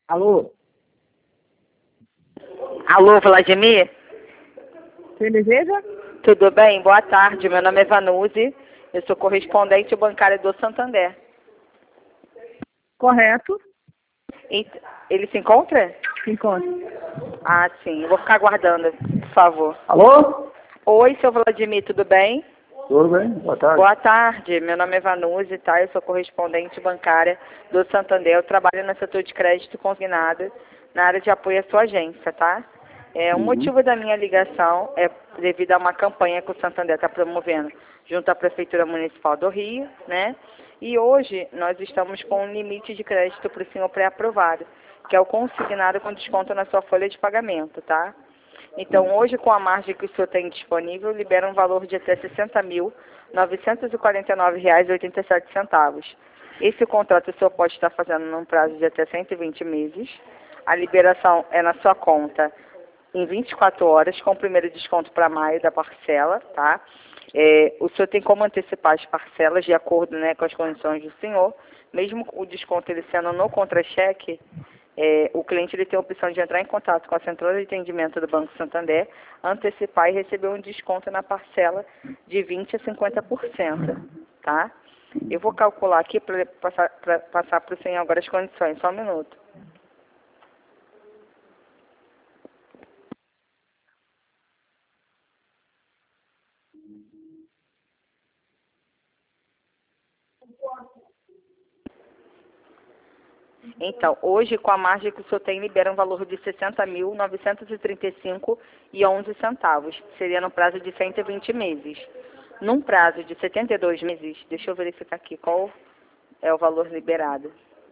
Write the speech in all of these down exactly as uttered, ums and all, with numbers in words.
Alô? Alô, Vladimir? Quem deseja? Tudo bem? Boa tarde. Meu nome é Vanuzi. Eu sou correspondente bancária do Santander. Correto. E ele se encontra? Se encontra. Ah, sim. Eu vou ficar aguardando, por favor. Alô? Oi, seu Vladimir, tudo bem? Tudo bem? Boa tarde. Boa tarde. Meu nome é Vanuzi, tá? Eu sou correspondente bancária do Santander. Eu trabalho no setor de crédito consignado, na área de apoio à sua agência, tá? É, o Uhum. motivo da minha ligação é devido a uma campanha que o Santander está promovendo junto à Prefeitura Municipal do Rio, né? E hoje nós estamos com um limite de crédito para o senhor pré-aprovado, que é o consignado com desconto na sua folha de pagamento, tá? Então, hoje, com a margem que o senhor tem disponível, libera um valor de até sessenta mil, novecentos e quarenta e nove reais e oitenta e sete centavos. Esse contrato o senhor pode estar fazendo num prazo de até cento e vinte meses. A liberação é na sua conta em vinte e quatro horas, com o primeiro desconto para maio da parcela, tá? É, o senhor tem como antecipar as parcelas de acordo, né, com as condições do senhor, mesmo o desconto ele sendo no contra-cheque. É, o cliente ele tem a opção de entrar em contato com a central de atendimento do Banco Santander, antecipar e receber um desconto na parcela de vinte a cinquenta por cento, tá? Eu vou calcular aqui para passar para passar para o senhor agora as condições, só um minuto. Então, hoje, com a margem que o senhor tem, libera um valor de sessenta mil, novecentos e trinta e cinco reais e onze centavos. Seria no prazo de cento e vinte meses. Num prazo de setenta e dois meses, deixa eu verificar aqui qual é o valor liberado.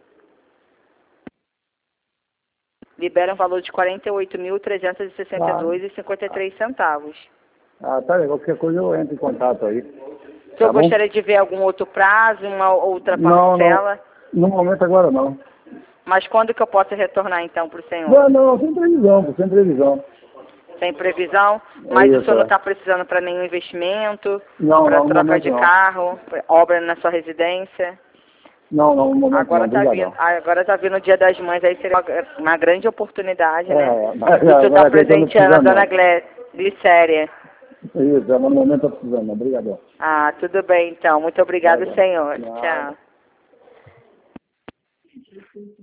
Libera um valor de quarenta e oito mil, trezentos e sessenta e dois reais e cinquenta e três centavos. Ah, tá legal. Qualquer coisa eu entro em contato aí. O senhor Tá bom? gostaria de ver algum outro prazo, uma outra Não, não. parcela? No momento agora não. Mas quando que eu posso retornar, então, para o senhor? Não, não, sem previsão, sem previsão. Sem previsão, mas É o isso, senhor não é. está precisando para nenhum investimento, Não, para não, no troca momento de não. carro, obra na sua residência. Não, não, no momento Agora não. está vindo, Obrigadão. agora tá vindo o Dia das Mães, aí seria uma, uma grande oportunidade, É, né? é, mas E o senhor está agora que eu tô presenteando a precisando dona não. Glé- Glicéria. Isso, é, mas no momento eu tô precisando não. Obrigadão. Ah, tudo bem então. Muito obrigado, Obrigado. senhor. Nada. Tchau.